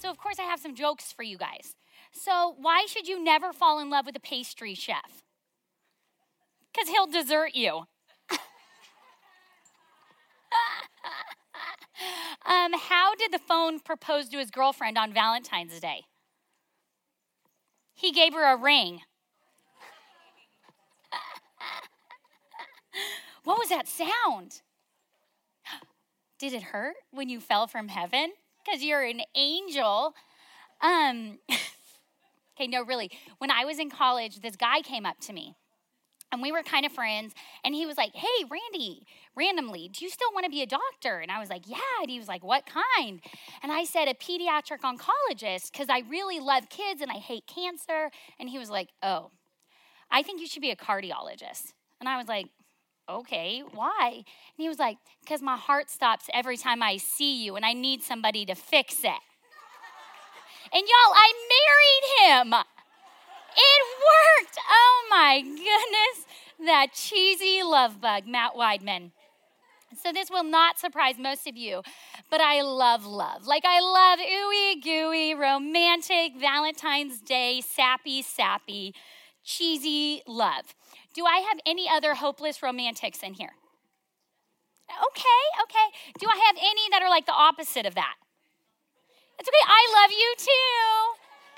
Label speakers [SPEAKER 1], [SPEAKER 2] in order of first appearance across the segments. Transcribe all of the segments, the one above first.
[SPEAKER 1] So, of course, I have some jokes for you guys. So, why should you never fall in love with a pastry chef? Because he'll desert you. How did the phone propose to his girlfriend on Valentine's Day? He gave her a ring. What was that sound? Did it hurt when you fell from heaven? Because you're an angel. Okay, no, really. When I was in college, this guy came up to me. And we were kind of friends. And he was like, hey, Randy, randomly, do you still want to be a doctor? And I was like, yeah. And he was like, what kind? And I said, a pediatric oncologist, because I really love kids and I hate cancer. And he was like, oh, I think you should be a cardiologist. And I was like, okay, why? And he was like, because my heart stops every time I see you and I need somebody to fix it. And y'all, I married him. It worked. Oh my goodness. That cheesy love bug, Matt Weidman. So this will not surprise most of you, but I love love. Like I love ooey gooey, romantic, Valentine's Day, sappy, cheesy love. Do I have any other hopeless romantics in here? Okay. Do I have any that are like the opposite of that? It's okay. I love you too.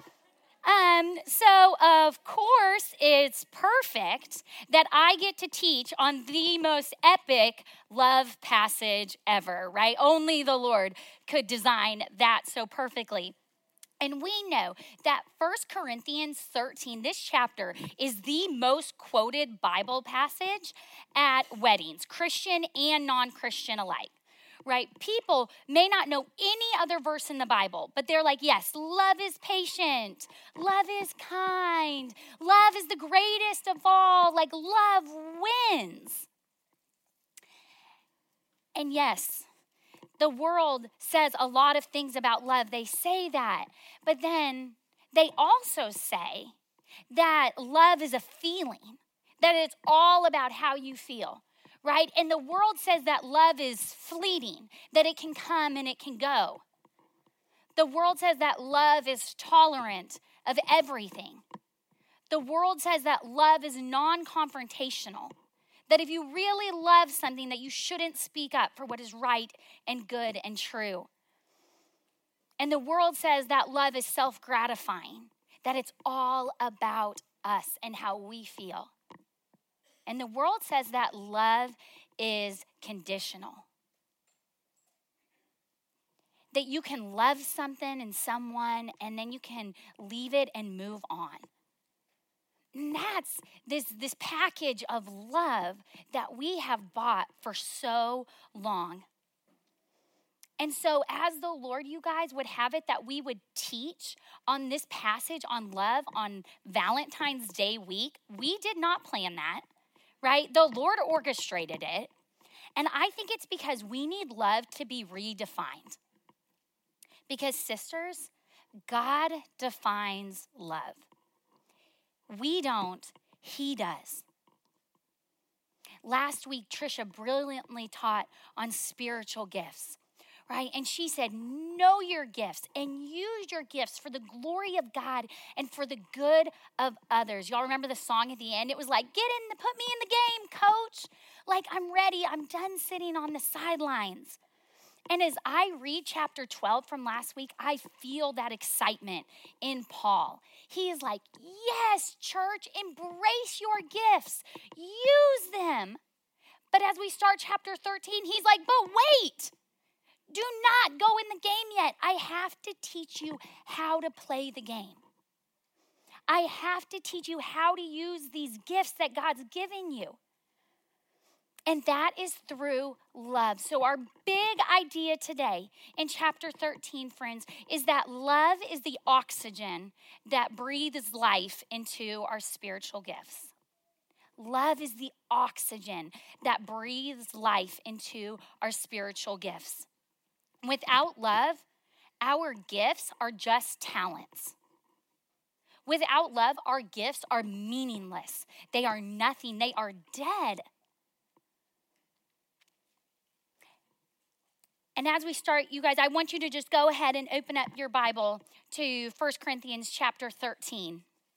[SPEAKER 1] So of course it's perfect that I get to teach on the most epic love passage ever, right? Only the Lord could design that so perfectly. And we know that 1 Corinthians 13, this chapter, is the most quoted Bible passage at weddings, Christian and non-Christian alike. Right? People may not know any other verse in the Bible, but they're like, yes, love is patient. Love is kind. Love is the greatest of all. Like, love wins. And yes, the world says a lot of things about love. They say that. But then they also say that love is a feeling, that it's all about how you feel. Right? And the world says that love is fleeting, that it can come and it can go. The world says that love is tolerant of everything. The world says that love is non-confrontational, that if you really love something, that you shouldn't speak up for what is right and good and true. And the world says that love is self-gratifying, that it's all about us and how we feel. And the world says that love is conditional. That you can love something and someone and then you can leave it and move on. And that's this package of love that we have bought for so long. And so as the Lord, you guys, would have it that we would teach on this passage on love on Valentine's Day week, we did not plan that. Right? The Lord orchestrated it. And I think it's because we need love to be redefined. Because sisters, God defines love. We don't, He does. Last week, Trisha brilliantly taught on spiritual gifts. Right? And she said, know your gifts and use your gifts for the glory of God and for the good of others. Y'all remember the song at the end? It was like, put me in the game, coach. Like, I'm ready. I'm done sitting on the sidelines. And as I read chapter 12 from last week, I feel that excitement in Paul. He is like, yes, church, embrace your gifts. Use them. But as we start chapter 13, he's like, but wait. Do not go in the game yet. I have to teach you how to play the game. I have to teach you how to use these gifts that God's given you. And that is through love. So our big idea today in chapter 13, friends, is that love is the oxygen that breathes life into our spiritual gifts. Love is the oxygen that breathes life into our spiritual gifts. Without love, our gifts are just talents. Without love, our gifts are meaningless. They are nothing. They are dead. And as we start, you guys, I want you to just go ahead and open up your Bible to 1 Corinthians chapter 13.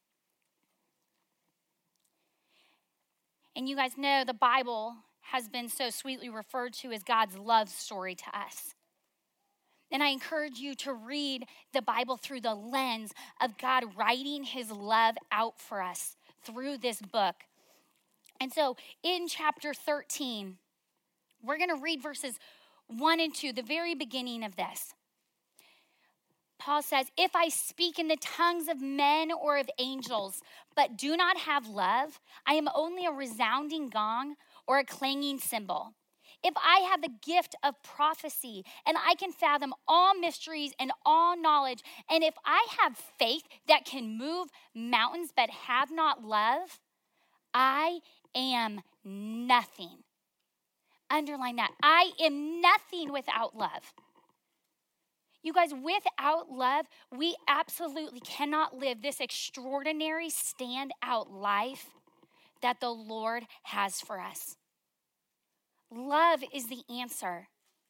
[SPEAKER 1] And you guys know the Bible has been so sweetly referred to as God's love story to us. And I encourage you to read the Bible through the lens of God writing his love out for us through this book. And so in chapter 13, we're going to read verses 1 and 2, the very beginning of this. Paul says, if I speak in the tongues of men or of angels, but do not have love, I am only a resounding gong or a clanging cymbal. If I have the gift of prophecy and I can fathom all mysteries and all knowledge, and if I have faith that can move mountains but have not love, I am nothing. Underline that. I am nothing without love. You guys, without love, we absolutely cannot live this extraordinary standout life that the Lord has for us. Love is the answer,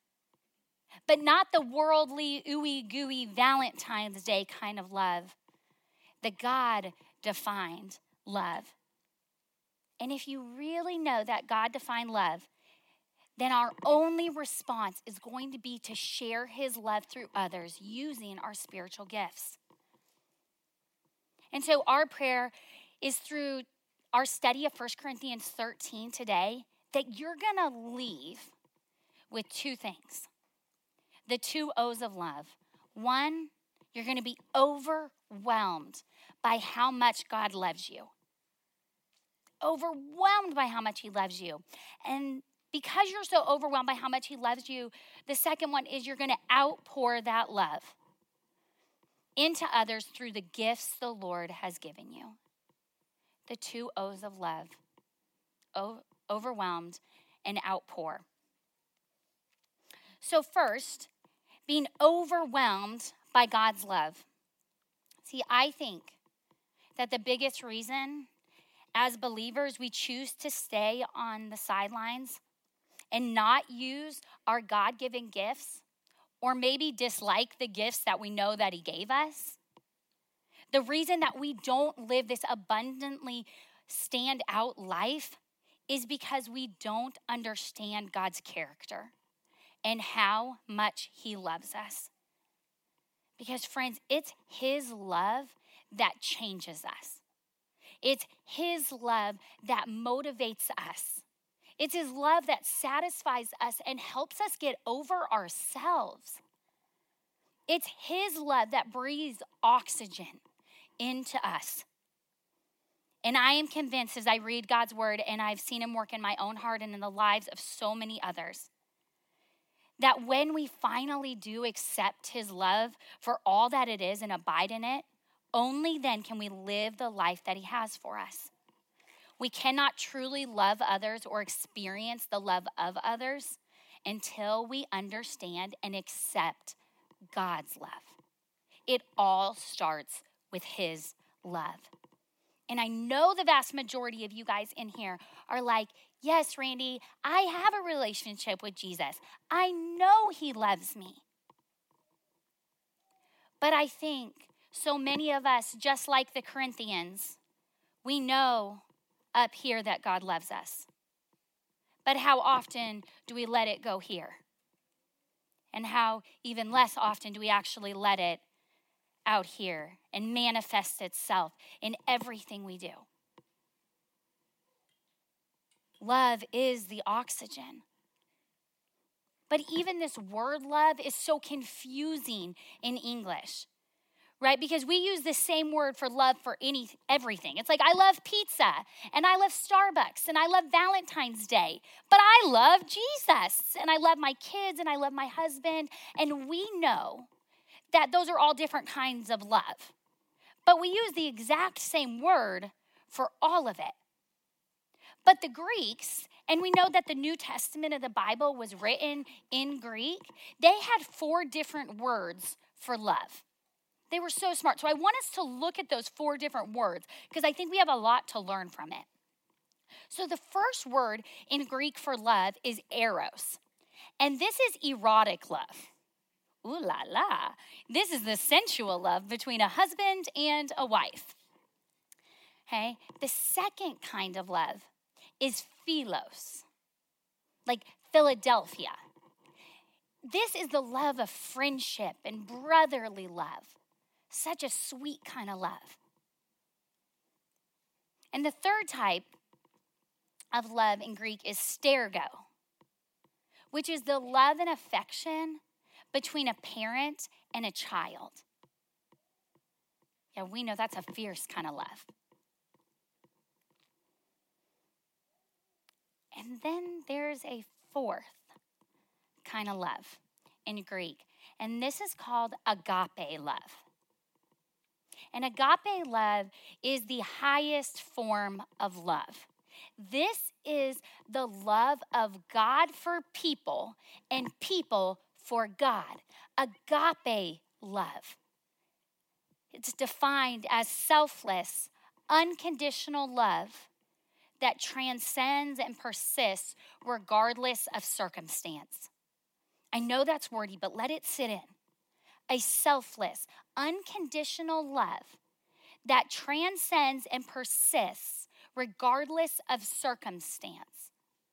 [SPEAKER 1] but not the worldly, ooey gooey Valentine's Day kind of love, the God-defined love. And if you really know that God-defined love, then our only response is going to be to share his love through others using our spiritual gifts. And so our prayer is through our study of 1 Corinthians 13 today, that you're going to leave with two things. The two O's of love. One, you're going to be overwhelmed by how much God loves you. Overwhelmed by how much he loves you. And because you're so overwhelmed by how much he loves you, the second one is you're going to outpour that love into others through the gifts the Lord has given you. The two O's of love. Overwhelmed and outpour. So first, being overwhelmed by God's love. See, I think that the biggest reason as believers we choose to stay on the sidelines and not use our God-given gifts, or maybe dislike the gifts that we know that he gave us. The reason that we don't live this abundantly stand out life is because we don't understand God's character and how much he loves us. Because friends, it's his love that changes us. It's his love that motivates us. It's his love that satisfies us and helps us get over ourselves. It's his love that breathes oxygen into us. And I am convinced as I read God's word, and I've seen him work in my own heart and in the lives of so many others, that when we finally do accept his love for all that it is and abide in it, only then can we live the life that he has for us. We cannot truly love others or experience the love of others until we understand and accept God's love. It all starts with his love. And I know the vast majority of you guys in here are like, yes, Randy, I have a relationship with Jesus. I know he loves me. But I think so many of us, just like the Corinthians, we know up here that God loves us. But how often do we let it go here? And how even less often do we actually let it out here and manifest itself in everything we do? Love is the oxygen. But even this word love is so confusing in English, right? Because we use the same word for love for everything. It's like, I love pizza, and I love Starbucks, and I love Valentine's Day, but I love Jesus, and I love my kids, and I love my husband, and we know that those are all different kinds of love. But we use the exact same word for all of it. But the Greeks, and we know that the New Testament of the Bible was written in Greek, they had 4 different words for love. They were so smart. So I want us to look at those 4 different words because I think we have a lot to learn from it. So the first word in Greek for love is eros. And this is erotic love. Ooh la la. This is the sensual love between a husband and a wife. Okay? The second kind of love is philos, like Philadelphia. This is the love of friendship and brotherly love. Such a sweet kind of love. And the third type of love in Greek is stergo, which is the love and affection between a parent and a child. Yeah, we know that's a fierce kind of love. And then there's a fourth kind of love in Greek, and this is called agape love. And agape love is the highest form of love. This is the love of God for people and people for God. Agape love. It's defined as selfless, unconditional love that transcends and persists regardless of circumstance. I know that's wordy, but let it sit in. A selfless, unconditional love that transcends and persists regardless of circumstance.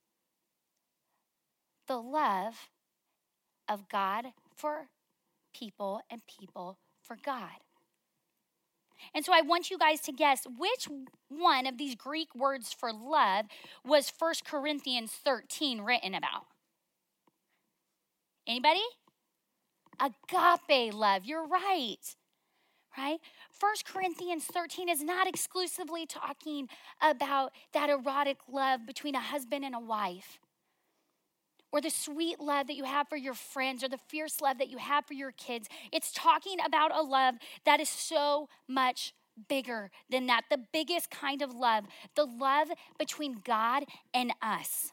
[SPEAKER 1] The love of God for people and people for God. And so I want you guys to guess which one of these Greek words for love was 1 Corinthians 13 written about. Anybody? Agape love. You're right. Right? 1 Corinthians 13 is not exclusively talking about that erotic love between a husband and a wife, or the sweet love that you have for your friends, or the fierce love that you have for your kids. It's talking about a love that is so much bigger than that. The biggest kind of love, the love between God and us.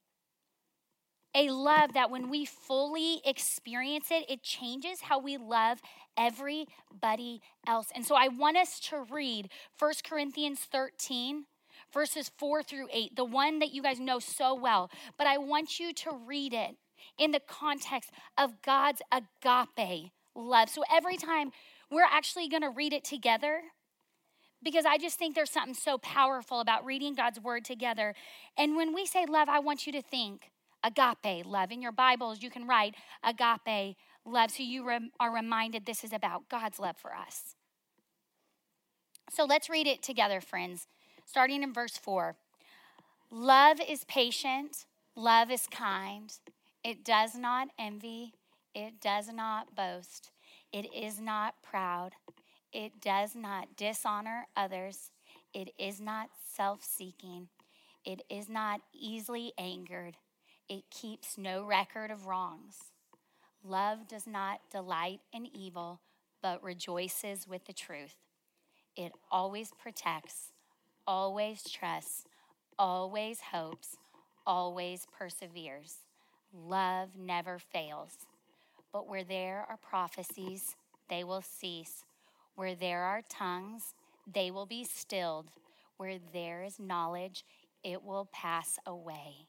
[SPEAKER 1] A love that when we fully experience it, it changes how we love everybody else. And so I want us to read 1 Corinthians 13, verses 4 through 8, the one that you guys know so well. But I want you to read it in the context of God's agape love. So every time we're actually going to read it together, because I just think there's something so powerful about reading God's word together. And when we say love, I want you to think agape love. In your Bibles, you can write agape love, so you are reminded this is about God's love for us. So let's read it together, friends, starting in verse 4. Love is patient. Love is kind. It does not envy. It does not boast. It is not proud. It does not dishonor others. It is not self-seeking. It is not easily angered. It keeps no record of wrongs. Love does not delight in evil, but rejoices with the truth. It always protects, always trusts, always hopes, always perseveres. Love never fails. But where there are prophecies, they will cease. Where there are tongues, they will be stilled. Where there is knowledge, it will pass away.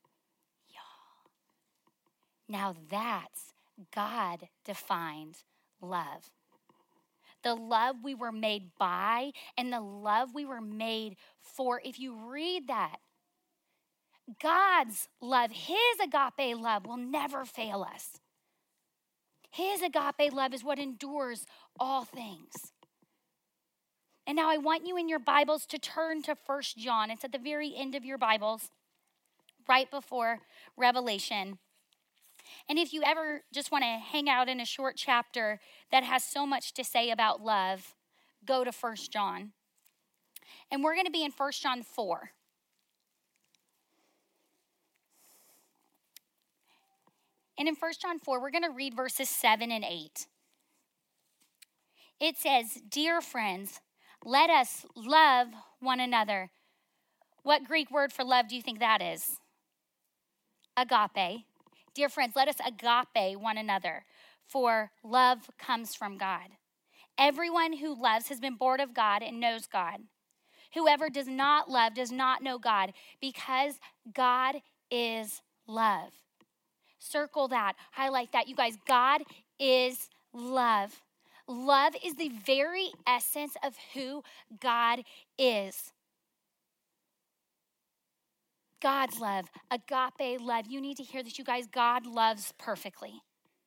[SPEAKER 1] Now that's God-defined love. The love we were made by and the love we were made for. If you read that, God's love, his agape love will never fail us. His agape love is what endures all things. And now I want you in your Bibles to turn to 1 John. It's at the very end of your Bibles, right before Revelation. And if you ever just want to hang out in a short chapter that has so much to say about love, go to 1 John. And we're going to be in 1 John 4. And in 1 John 4, we're going to read verses 7 and 8. It says, "Dear friends, let us love one another." What Greek word for love do you think that is? Agape. Dear friends, let us agape one another, for love comes from God. Everyone who loves has been born of God and knows God. Whoever does not love does not know God, because God is love. Circle that, highlight that. You guys, God is love. Love is the very essence of who God is. God's love, agape love. You need to hear this, you guys. God loves perfectly.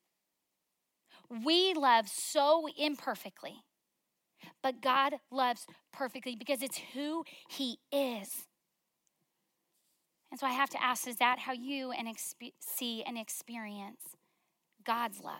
[SPEAKER 1] We love so imperfectly, but God loves perfectly because it's who he is. And so I have to ask, is that how you see and experience God's love?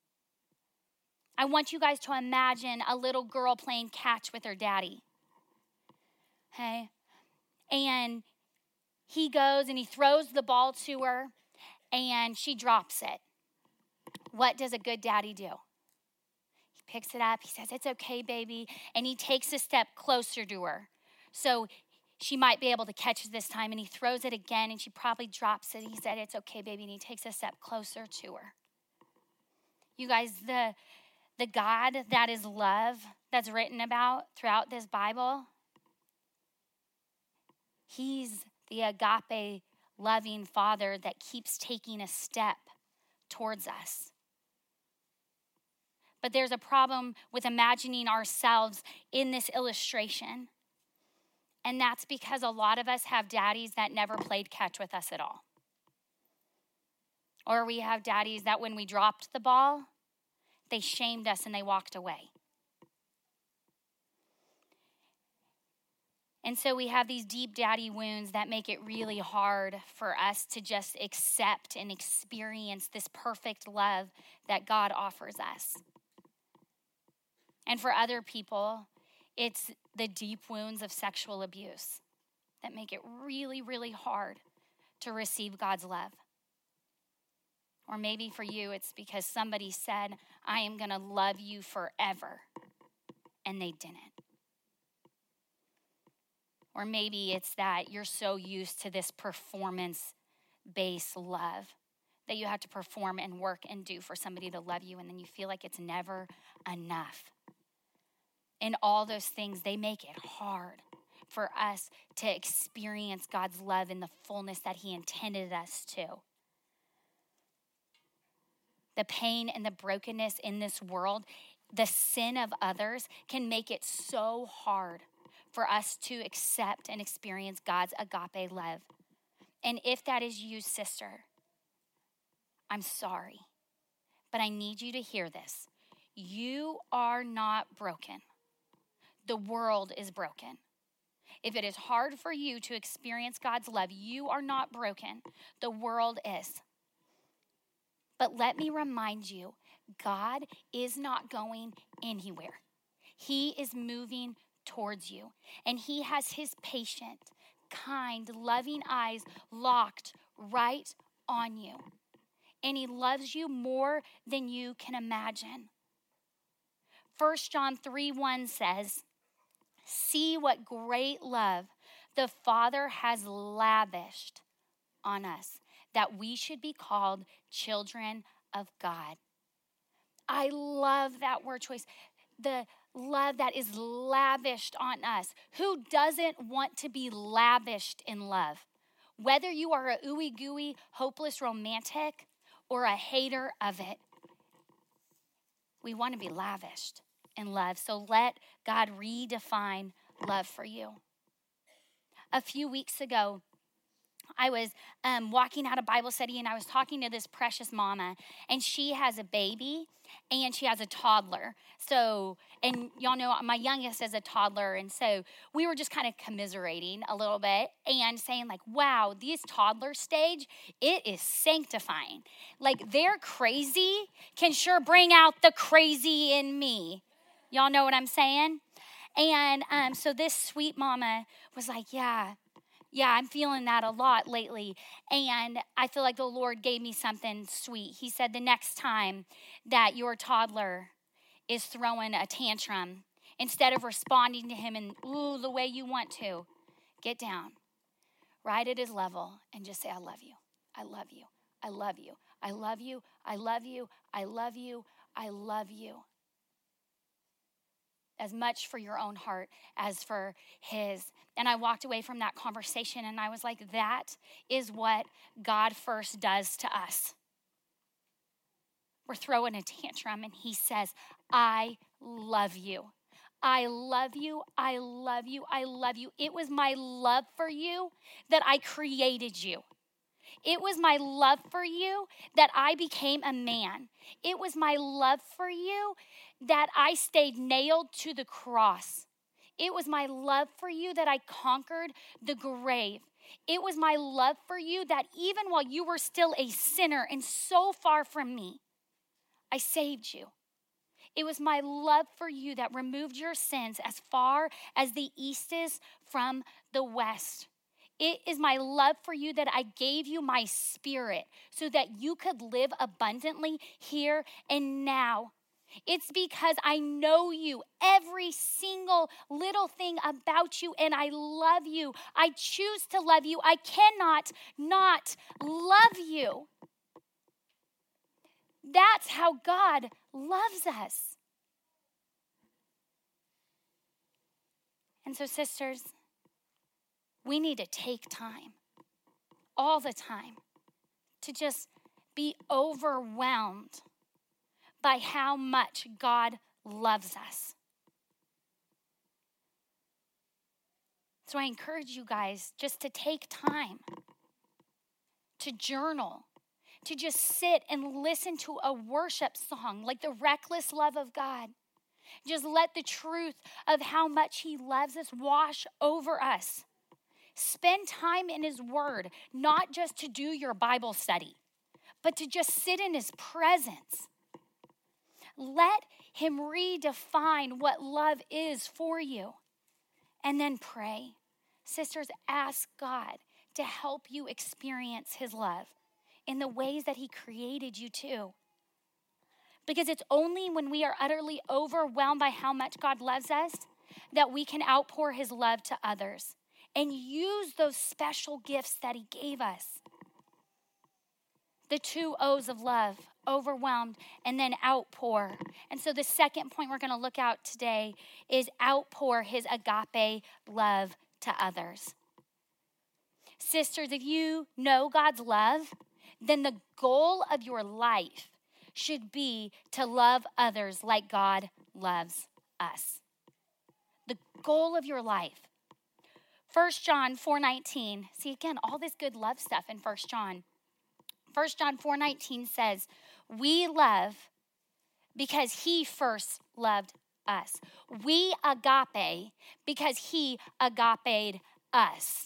[SPEAKER 1] I want you guys to imagine a little girl playing catch with her daddy. Okay? And he goes and he throws the ball to her and she drops it. What does a good daddy do? He picks it up. He says, "It's okay, baby." And he takes a step closer to her. So she might be able to catch it this time. And he throws it again and she probably drops it. He said, "It's okay, baby." And he takes a step closer to her. You guys, the God that is love that's written about throughout this Bible, he's the agape loving Father that keeps taking a step towards us. But there's a problem with imagining ourselves in this illustration. And that's because a lot of us have daddies that never played catch with us at all. Or we have daddies that when we dropped the ball, they shamed us and they walked away. And so we have these deep daddy wounds that make it really hard for us to just accept and experience this perfect love that God offers us. And for other people, it's the deep wounds of sexual abuse that make it really, really hard to receive God's love. Or maybe for you, it's because somebody said, "I am going to love you forever," and they didn't. Or maybe it's that you're so used to this performance-based love that you have to perform and work and do for somebody to love you, and then you feel like it's never enough. And all those things, they make it hard for us to experience God's love in the fullness that he intended us to. The pain and the brokenness in this world, the sin of others can make it so hard for us to accept and experience God's agape love. And if that is you, sister, I'm sorry, but I need you to hear this. You are not broken. The world is broken. If it is hard for you to experience God's love, you are not broken. The world is. But let me remind you, God is not going anywhere. He is moving towards you. And he has his patient, kind, loving eyes locked right on you. And he loves you more than you can imagine. 1 John 3:1 says, "See what great love the Father has lavished on us, that we should be called children of God." I love that word choice. The love that is lavished on us. Who doesn't want to be lavished in love? Whether you are a ooey gooey, hopeless romantic or a hater of it, we want to be lavished in love. So let God redefine love for you. A few weeks ago, I was walking out of Bible study and I was talking to this precious mama, and she has a baby and she has a toddler. So, and y'all know my youngest is a toddler. And so we were just kind of commiserating a little bit and saying like, wow, this toddler stage, it is sanctifying. Like their crazy can sure bring out the crazy in me. Y'all know what I'm saying? And so this sweet mama was like, yeah, I'm feeling that a lot lately. And I feel like the Lord gave me something sweet. He said the next time that your toddler is throwing a tantrum, instead of responding to him in the way you want to, get down, right at his level, and just say, "I love you. I love you. I love you. I love you. I love you. I love you. I love you." As much for your own heart as for his. And I walked away from that conversation and I was like, that is what God first does to us. we're throwing a tantrum, and he says, I love you. I love you. I love you. I love you. It was my love for you that I created you. It was my love for you that I became a man. It was my love for you that I stayed nailed to the cross. It was my love for you that I conquered the grave. It was my love for you that even while you were still a sinner and so far from me, I saved you. It was my love for you that removed your sins as far as the east is from the west. It is my love for you that I gave you my spirit so that you could live abundantly here and now. It's because I know you, every single little thing about you, and I love you. I choose to love you. I cannot not love you. That's how God loves us. And so, sisters, we need to take time, all the time, to just be overwhelmed by how much God loves us. So I encourage you guys just to take time to journal, to just sit and listen to a worship song like the reckless love of God. Just let the truth of how much he loves us wash over us. Spend time in his word, not just to do your Bible study, but to just sit in his presence. Let him redefine what love is for you. And then pray. Sisters, ask God to help you experience his love in the ways that he created you to. Because it's only when we are utterly overwhelmed by how much God loves us that we can outpour his love to others and use those special gifts that he gave us. The 2 O's of love, overwhelmed and then outpour. And so the second point we're going to look at today is outpour his agape love to others. Sisters, if you know God's love, then the goal of your life should be to love others like God loves us. The goal of your life. 1 John 4:19. See, again, all this good love stuff in 1 John. 1 John 4:19 says, we love because he first loved us. We agape because he agaped us.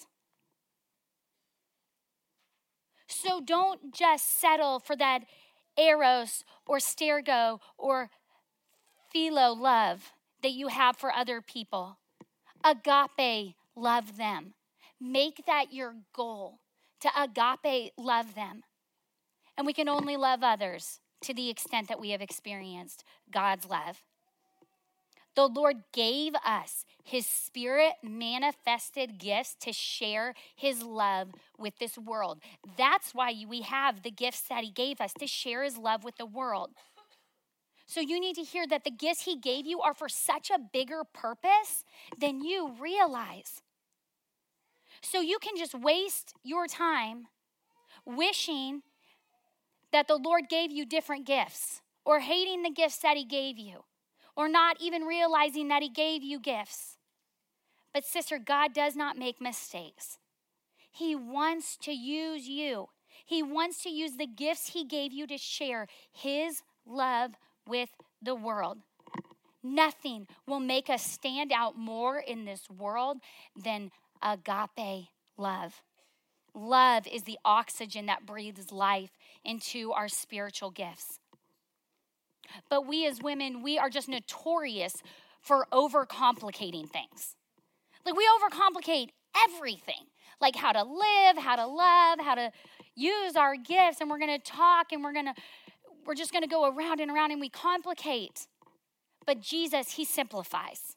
[SPEAKER 1] So don't just settle for that eros or stergo or philo love that you have for other people. Agape love them. Make that your goal, to agape love them. And we can only love others to the extent that we have experienced God's love. The Lord gave us his spirit manifested gifts to share his love with this world. That's why we have the gifts that he gave us, to share his love with the world. So you need to hear that the gifts he gave you are for such a bigger purpose than you realize. So you can just waste your time wishing that the Lord gave you different gifts, or hating the gifts that he gave you, or not even realizing that he gave you gifts. But sister, God does not make mistakes. He wants to use you. He wants to use the gifts he gave you to share his love with the world. Nothing will make us stand out more in this world than agape love. Love is the oxygen that breathes life into our spiritual gifts. But we as women, we are just notorious for overcomplicating things. Like, we overcomplicate everything. Like how to live, how to love, how to use our gifts. And we're going to talk and we're just going to go around and around and we complicate. But Jesus, he simplifies.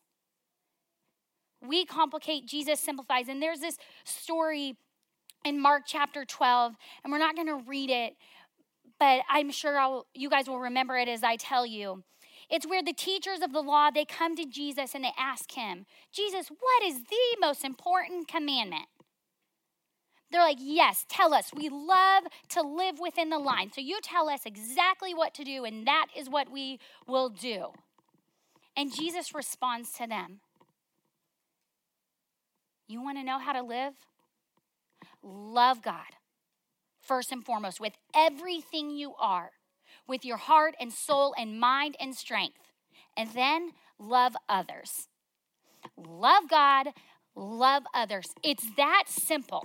[SPEAKER 1] We complicate, Jesus simplifies. And there's this story in Mark chapter 12, and we're not going to read it, but I'm sure you guys will remember it as I tell you. It's where the teachers of the law, they come to Jesus and they ask him, Jesus, what is the most important commandment? They're like, yes, tell us. We love to live within the line. So you tell us exactly what to do, and that is what we will do. And Jesus responds to them. You want to know how to live? Love God first and foremost with everything you are, with your heart and soul and mind and strength. And then love others. Love God, love others. It's that simple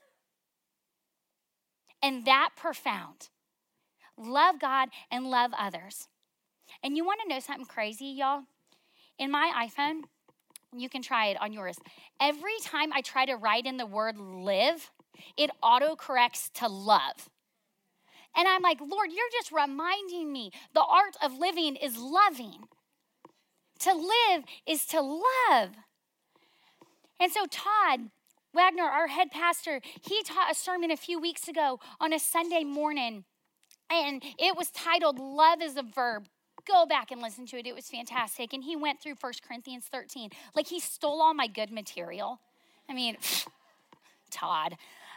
[SPEAKER 1] and that profound. Love God and love others. And you want to know something crazy, y'all? In my iPhone, you can try it on yours. Every time I try to write in the word live, it autocorrects to love. And I'm like, Lord, you're just reminding me the art of living is loving. To live is to love. And so Todd Wagner, our head pastor, he taught a sermon a few weeks ago on a Sunday morning, and it was titled Love is a Verb. Go back and listen to it. It was fantastic. And he went through 1 Corinthians 13. Like, he stole all my good material. I mean, Todd.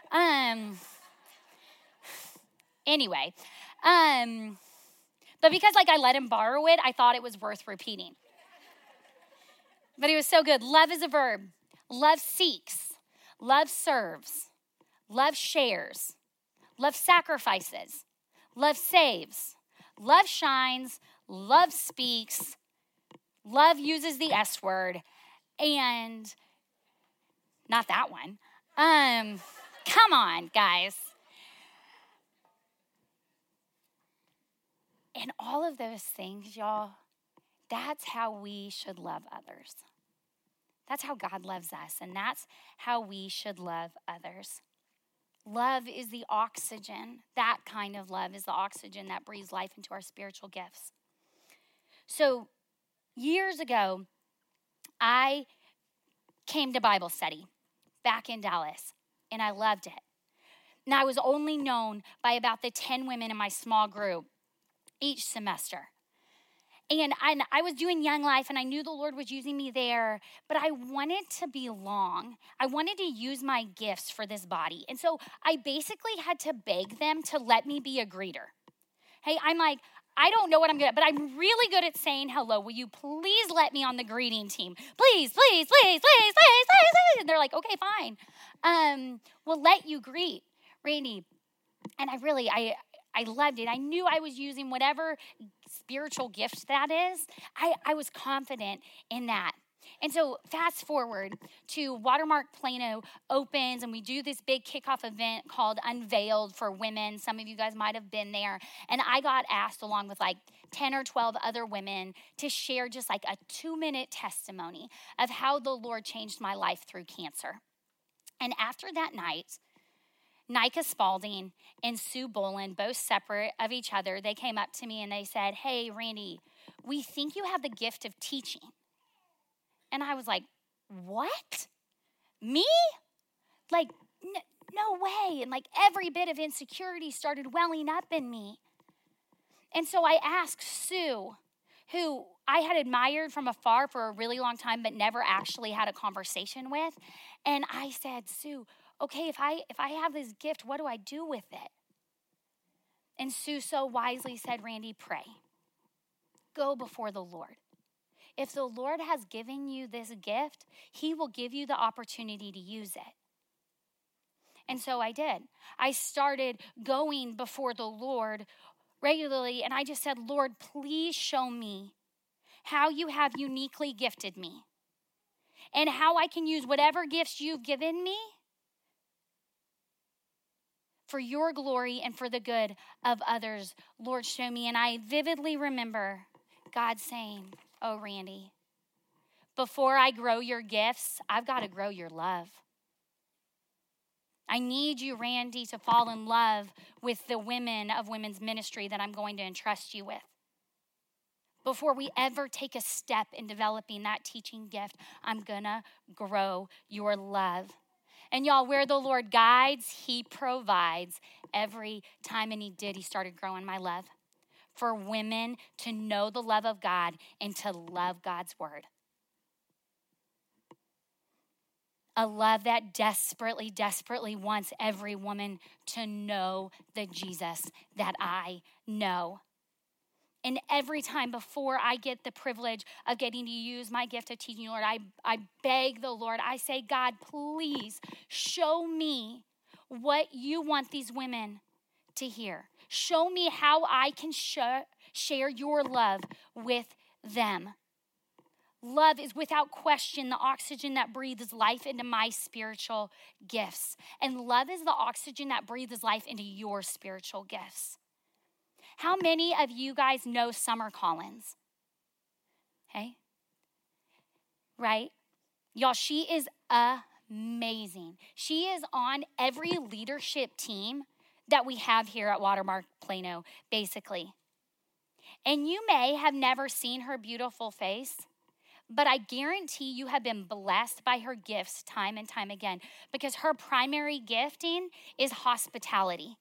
[SPEAKER 1] Anyway. But because, I let him borrow it, I thought it was worth repeating. But it was so good. Love is a verb. Love seeks. Love serves. Love shares. Love sacrifices. Love saves. Love shines. Love speaks. Love uses the S word. And not that one. Come on, guys. And all of those things, y'all, that's how we should love others. That's how God loves us, and that's how we should love others. Love is the oxygen. That kind of love is the oxygen that breathes life into our spiritual gifts. So years ago, I came to Bible study back in Dallas, and I loved it. And I was only known by about the 10 women in my small group each semester. And I was doing Young Life, and I knew the Lord was using me there, but I wanted to belong. I wanted to use my gifts for this body. And so I basically had to beg them to let me be a greeter. Hey, I'm like, I don't know what I'm good at, but I'm really good at saying hello. Will you please let me on the greeting team? Please, please, please, please, please, please, please. And they're like, okay, fine. We'll let you greet Randy. And I loved it. I knew I was using whatever spiritual gift that is. I was confident in that. And so fast forward to Watermark Plano opens, and we do this big kickoff event called Unveiled for Women. Some of you guys might have been there. And I got asked along with 10 or 12 other women to share just a 2-minute testimony of how the Lord changed my life through cancer. And after that night, Nika Spalding and Sue Boland, both separate of each other, they came up to me and they said, hey, Randy, we think you have the gift of teaching. And I was like, what? Me? No way. And every bit of insecurity started welling up in me. And so I asked Sue, who I had admired from afar for a really long time, but never actually had a conversation with. And I said, Sue, okay, if I have this gift, what do I do with it? And Sue so wisely said, Randy, pray. Go before the Lord. If the Lord has given you this gift, he will give you the opportunity to use it. And so I did. I started going before the Lord regularly, and I just said, Lord, please show me how you have uniquely gifted me and how I can use whatever gifts you've given me for your glory and for the good of others. Lord, show me. And I vividly remember God saying, oh, Randy, before I grow your gifts, I've got to grow your love. I need you, Randy, to fall in love with the women of women's ministry that I'm going to entrust you with. Before we ever take a step in developing that teaching gift, I'm going to grow your love. And y'all, where the Lord guides, he provides every time. And he did. He started growing my love for women to know the love of God and to love God's word. A love that desperately, desperately wants every woman to know the Jesus that I know. And every time before I get the privilege of getting to use my gift of teaching, Lord, I beg the Lord, I say, God, please show me what you want these women to hear. Show me how I can share your love with them. Love is without question the oxygen that breathes life into my spiritual gifts. And love is the oxygen that breathes life into your spiritual gifts. How many of you guys know Summer Collins? Okay? Right? Y'all, she is amazing. She is on every leadership team that we have here at Watermark Plano, basically. And you may have never seen her beautiful face, but I guarantee you have been blessed by her gifts time and time again, because her primary gifting is hospitality.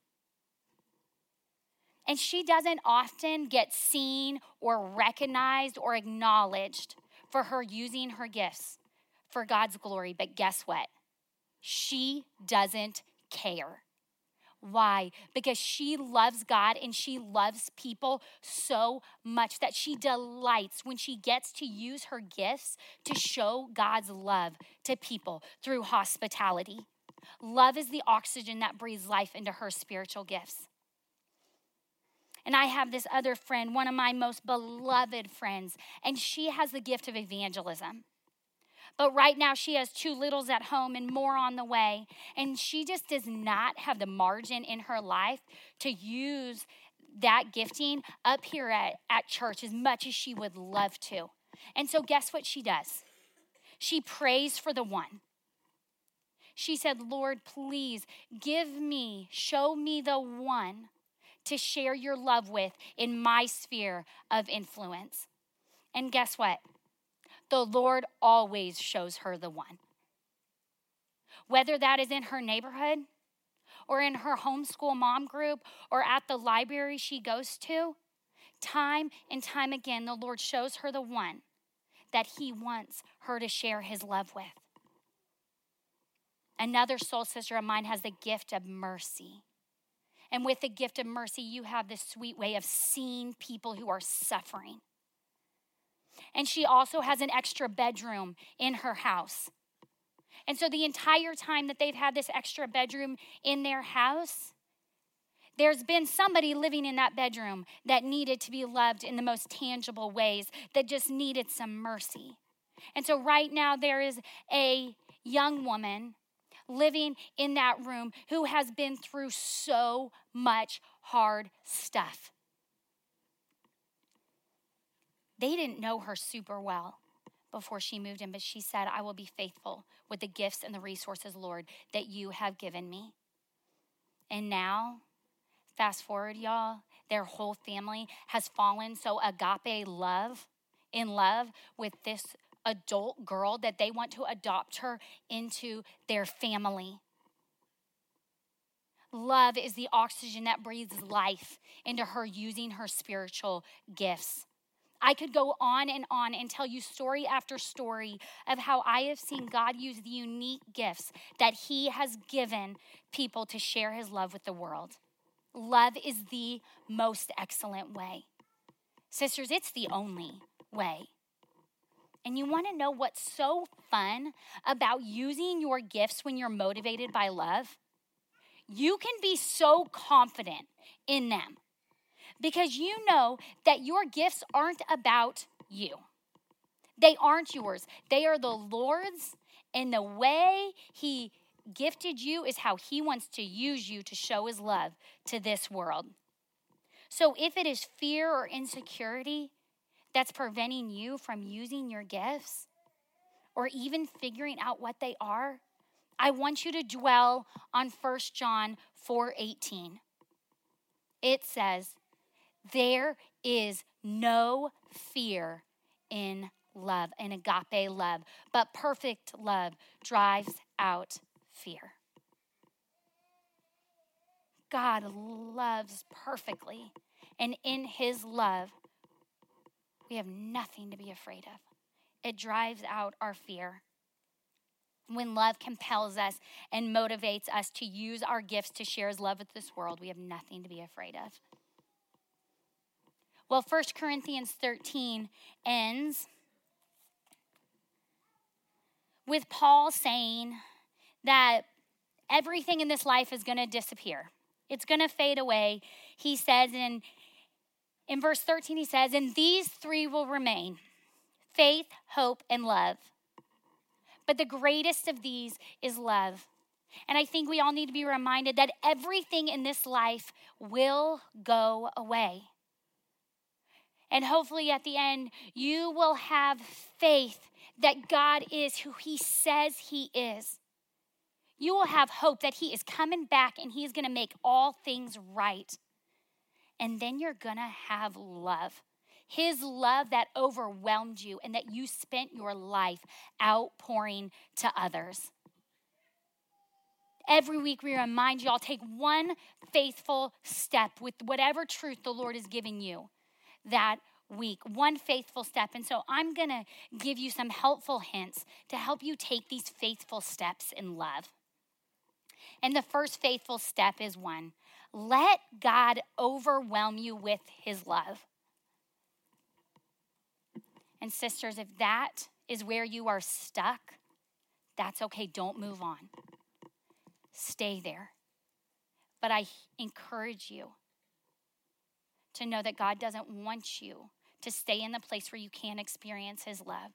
[SPEAKER 1] And she doesn't often get seen or recognized or acknowledged for her using her gifts for God's glory. But guess what? She doesn't care. Why? Because she loves God and she loves people so much that she delights when she gets to use her gifts to show God's love to people through hospitality. Love is the oxygen that breathes life into her spiritual gifts. And I have this other friend, one of my most beloved friends, and she has the gift of evangelism. But right now she has 2 littles at home and more on the way. And she just does not have the margin in her life to use that gifting up here at church as much as she would love to. And so guess what she does? She prays for the one. She said, Lord, please show me the one to share your love with in my sphere of influence. And guess what? The Lord always shows her the one. Whether that is in her neighborhood or in her homeschool mom group or at the library she goes to, time and time again, the Lord shows her the one that he wants her to share his love with. Another soul sister of mine has the gift of mercy. And with the gift of mercy, you have this sweet way of seeing people who are suffering. And she also has an extra bedroom in her house. And so the entire time that they've had this extra bedroom in their house, there's been somebody living in that bedroom that needed to be loved in the most tangible ways, that just needed some mercy. And so right now there is a young woman living in that room who has been through so much hard stuff. They didn't know her super well before she moved in, but she said, I will be faithful with the gifts and the resources, Lord, that you have given me. And now, fast forward, y'all, their whole family has fallen so in love with this adult girl that they want to adopt her into their family. Love is the oxygen that breathes life into her using her spiritual gifts. I could go on and tell you story after story of how I have seen God use the unique gifts that he has given people to share his love with the world. Love is the most excellent way. Sisters, it's the only way. And you want to know what's so fun about using your gifts when you're motivated by love? You can be so confident in them because you know that your gifts aren't about you. They aren't yours. They are the Lord's, and the way he gifted you is how he wants to use you to show his love to this world. So if it is fear or insecurity that's preventing you from using your gifts or even figuring out what they are, I want you to dwell on 1 John 4:18. It says, there is no fear in love, in agape love, but perfect love drives out fear. God loves perfectly, and in his love, we have nothing to be afraid of. It drives out our fear. when love compels us and motivates us to use our gifts to share his love with this world, we have nothing to be afraid of. Well, 1 Corinthians 13 ends with Paul saying that everything in this life is going to disappear. It's going to fade away. He says in verse 13, he says, and these three will remain: faith, hope, and love. But the greatest of these is love. And I think we all need to be reminded that everything in this life will go away. And hopefully at the end, you will have faith that God is who he says he is. You will have hope that he is coming back and he is going to make all things right. And then you're going to have love. His love that overwhelmed you and that you spent your life outpouring to others. Every week we remind you all, take one faithful step with whatever truth the Lord is giving you that week. One faithful step. And so I'm going to give you some helpful hints to help you take these faithful steps in love. And the first faithful step is one: let God overwhelm you with his love. And sisters, if that is where you are stuck, that's okay. Don't move on. Stay there. But I encourage you to know that God doesn't want you to stay in the place where you can't experience his love.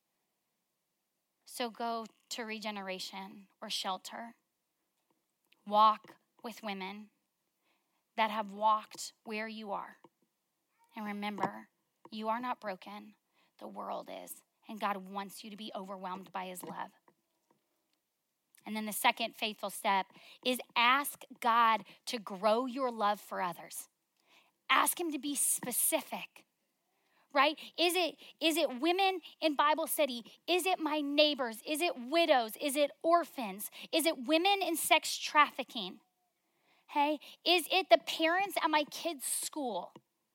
[SPEAKER 1] So go to Regeneration or Shelter. Walk with women that have walked where you are. And remember, you are not broken. The world is. And God wants you to be overwhelmed by his love. And then the second faithful step is ask God to grow your love for others. Ask him to be specific, right? Is it women in Bible study? Is it my neighbors? Is it widows? Is it orphans? Is it women in sex trafficking? Hey, is it the parents at my kids' school?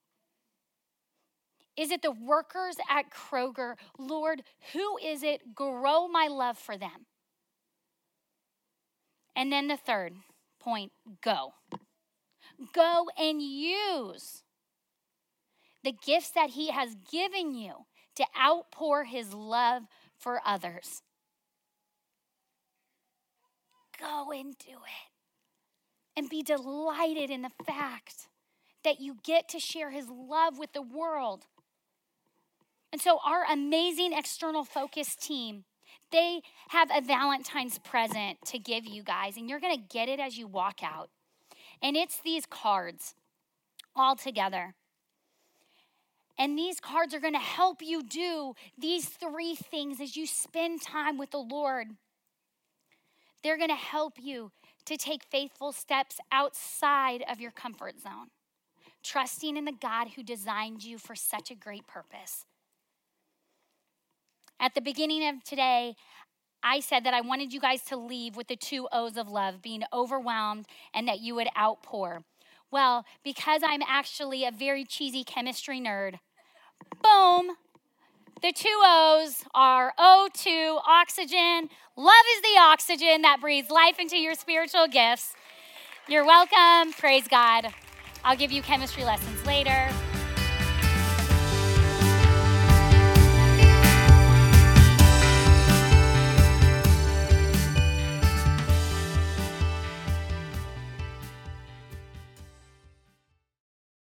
[SPEAKER 1] Is it the workers at Kroger? Lord, who is it? Grow my love for them. And then the third point, go. Go and use the gifts that he has given you to outpour his love for others. Go and do it. And be delighted in the fact that you get to share his love with the world. And so our amazing External Focus team, they have a Valentine's present to give you guys, and you're going to get it as you walk out. And it's these cards all together. And these cards are going to help you do these three things as you spend time with the Lord. They're going to help you to take faithful steps outside of your comfort zone, trusting in the God who designed you for such a great purpose. At the beginning of today, I said that I wanted you guys to leave with the 2 O's of love, being overwhelmed and that you would outpour. Well, because I'm actually a very cheesy chemistry nerd, boom, the 2 O's are O2, oxygen. Love is the oxygen that breathes life into your spiritual gifts. You're welcome. Praise God. I'll give you chemistry lessons later.